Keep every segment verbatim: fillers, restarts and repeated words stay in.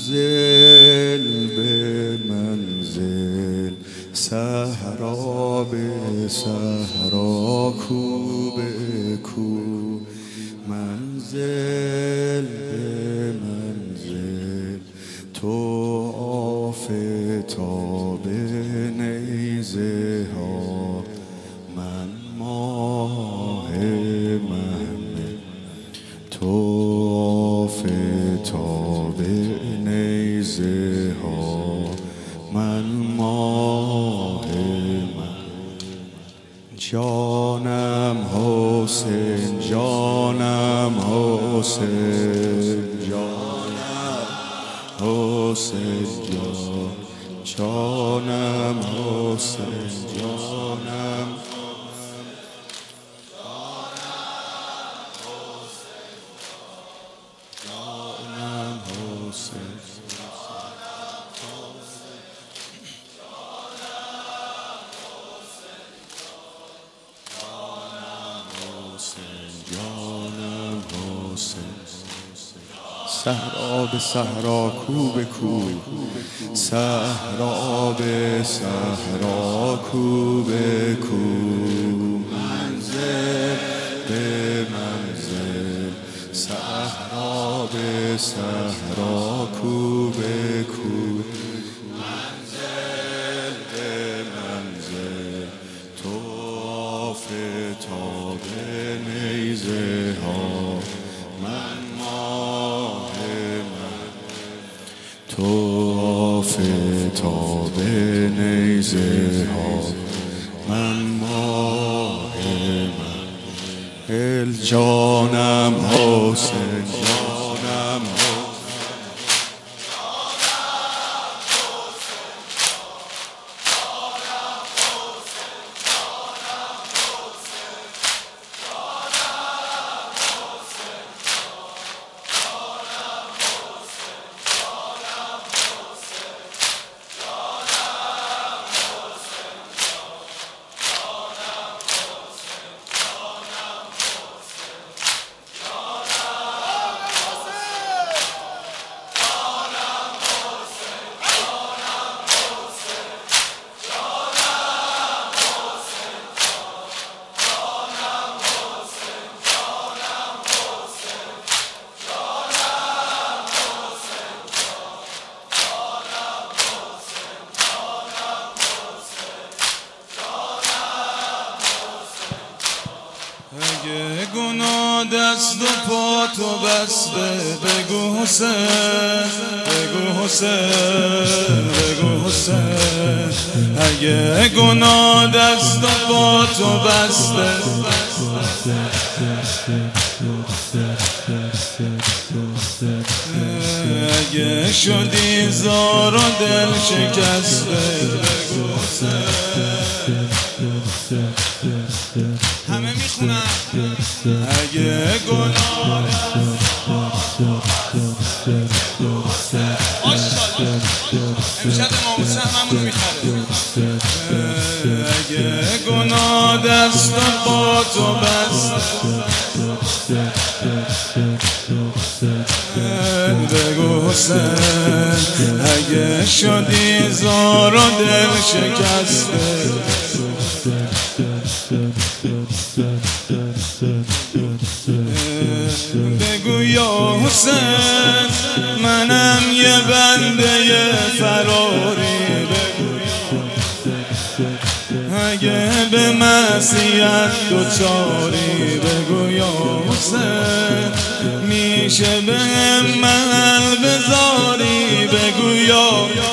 منزل به منزل، صحرا به صحرا، کو به کو، منزل به منزل، تو آفتاب نیزه ها، من ماه محمل، تو آفتاب نیزه ها، من ماه محمل. جانم حسین، جانم حسین، جانم حسین، جان جانم حسین، جانم جانم حسین، جانم حسین، صحرا به صحرا، کو به کو، صحرا به صحرا، کو به کو، منزل به منزل، صحرا به صحرا، کو به کو، منزل به منزل، تو آفتاب نیزه ها، من ماه من، تو آفتاب نیزه ها، من ماه من. ال جانم حسین، جانم اگه گناه دست و پا تو بسته، بگو حسین، بگو حسین، بگو حسین. اگه گناه دست و پا تو بسته، اگه شدی زار و دل شکسته، بگو حسین. همه میخونم اگه گناه ماشاءالله امشب امام حسین همونو میخره. اگه گناه دست با تو بسته، بگو حسین. اگه شدی زار و دل شکسته، بگو یا حسین منم یه بنده فراری، بگو اگه به معصیت دوچاری، بگو یا حسین میشه به محل بذاری، بگو یا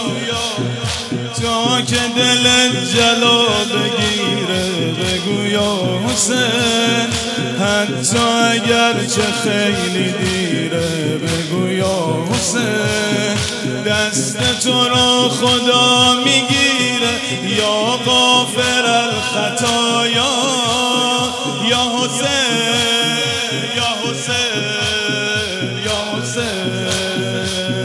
تا که دلت جلا بگیره، بگو یا حسین حتی اگر چه خیلی دیره، بگو یا حسین دست تو را خدا میگیره، یا غافر الخطایا، یا حسین، یا حسین، یا حسین.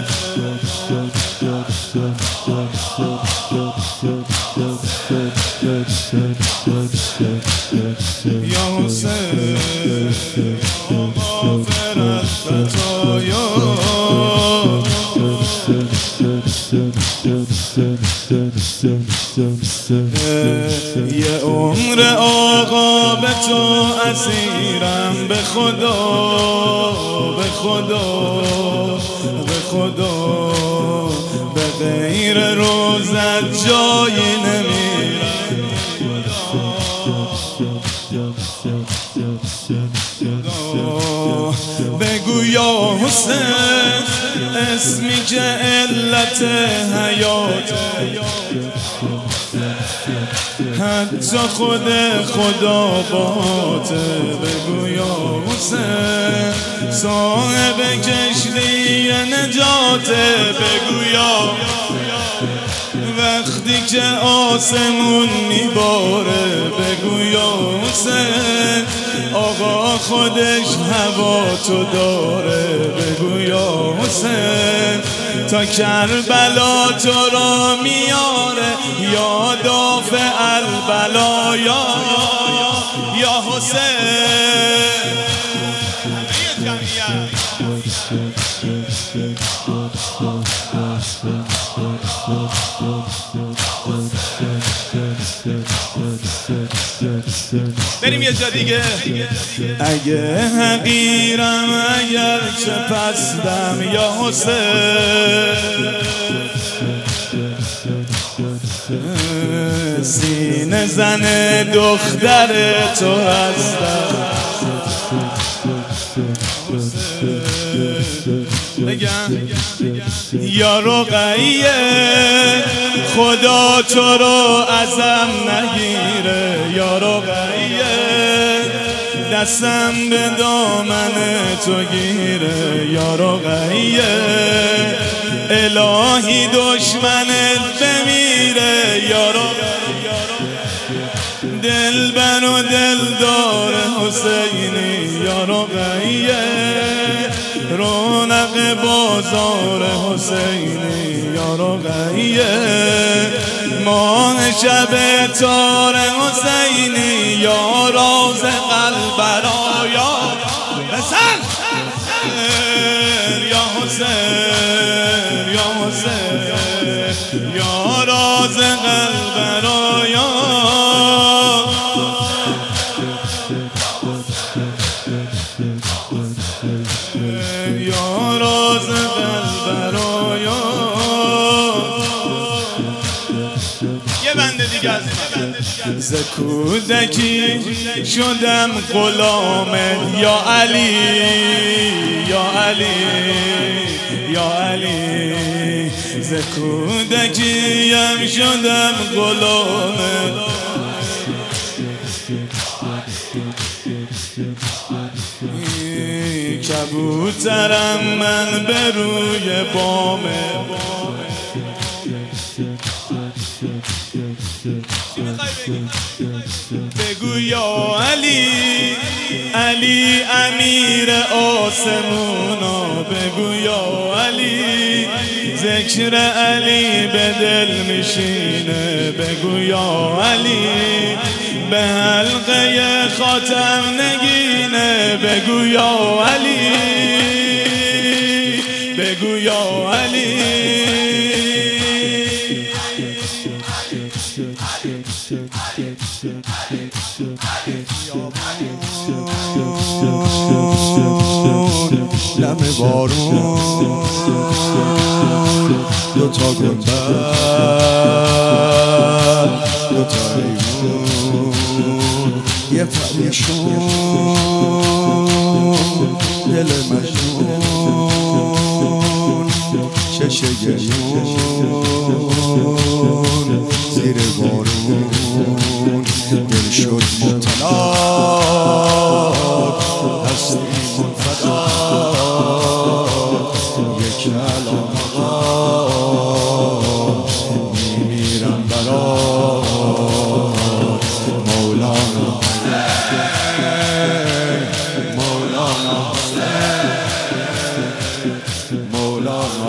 یا حسین غافر الخطایا. یه عمر آقا به تو اسیرم، به خدا به خدا به خدا، به غیر روزت جایی نمیرم. بگو یا حسین اسمی که علت حیات، حتی خود خدا باته. بگو یا حسین صاحب کشتی نجاته. بگو یا وقتی که آسمون میباره. بگو یا حسین آقا خودش هوا تو داره. بگو یا حسین تا کربلا تو را میاره، یا دافع البلا یا یا حسین. بریم یه جا دیگه. اگه حقیرم اگر چه پستم یا حسین، سینه زن دختر تو هستم. بگم یا رقیه خدا تو رو ازم نگیره. یا رقیه دستم به دامن تو گیره. یا رقیه الهی دشمنت بمیره. یا رقیه دلبر و دلدار حسینی. یا رقیه رونق بازار حسینی. یا رقیه ماه شب تار حسینی. یا راز قلب را یا بسن یا حسین یا حسین یا راز قلب را یا یا راز قلب را یا. یه بنده دیگه از من. ز کودکی شدم غلامت یا علی یا علی یا علی. ز کودکیم شدم غلامت. کبوترم من به روی بامه. بگو یا علی علی امیر آسمونا. بگو یا علی ذکر علی به دل میشینه. بگو یا علی به حلقه خاتم نگینه. بگو یا علی بگو یا علی. لم بارون دو تا گنبد دو تا ایمون یه پریشون دل مجنون چشه گریون زیر بارون دل شد مبتلا هستی منفدا یک کلام آقا میمیرم برات مولانا مولانا مولانا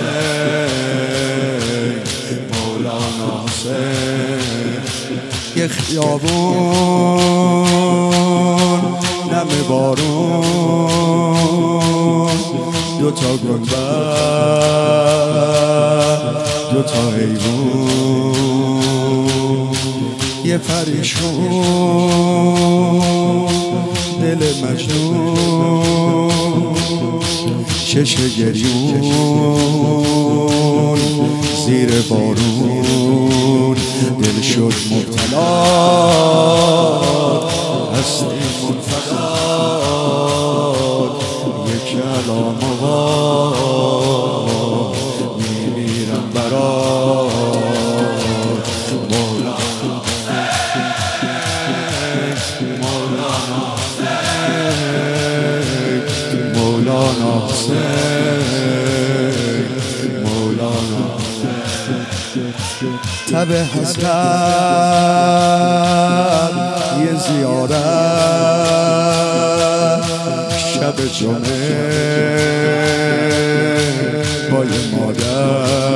حسین مولانا حسین. یه خیابون نم بارون دو تا گنبد دو تا حیوان یه پریشون دل مجنون چش گریون زیر بارون دل شد مبتلا هستی منفقاد یک کلام آقا میمیرم برات مولانا مولانا مولانا مولانا تب حسرت یه زیارت شب جمعه با یه مادر